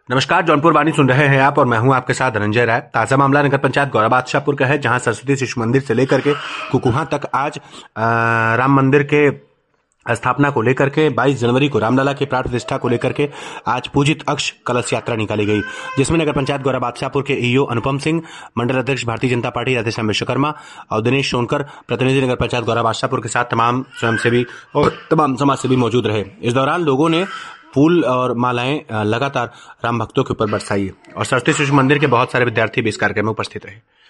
नमस्कार, जौनपुर वाणी सुन रहे हैं आप और मैं हूं आपके साथ धनंजय राय। ताजा मामला नगर पंचायत गौरा बादशाहपुर का है, जहां सरस्वती शिशु मंदिर से लेकर के कुकुहा तक आज राम मंदिर के स्थापना को लेकर के 22 जनवरी को रामलला के प्राण प्रतिष्ठा को लेकर के आज पूजित अक्ष कलश यात्रा निकाली गई, जिसमें नगर पंचायत गौरा बादशाहपुर के ईओ अनुपम सिंह, मंडल अध्यक्ष भारतीय जनता पार्टी राधेश्याम विश्वकर्मा और दिनेश सोनकर, प्रतिनिधि नगर पंचायत गौरा बादशाहपुर के साथ तमाम स्वयंसेवी और तमाम समाजसेवी मौजूद रहे। इस दौरान लोगों ने फूल और मालाएं लगातार राम भक्तों के ऊपर बरसाई और सरस्वती शिशु मंदिर के बहुत सारे विद्यार्थी भी इस कार्यक्रम में उपस्थित रहे।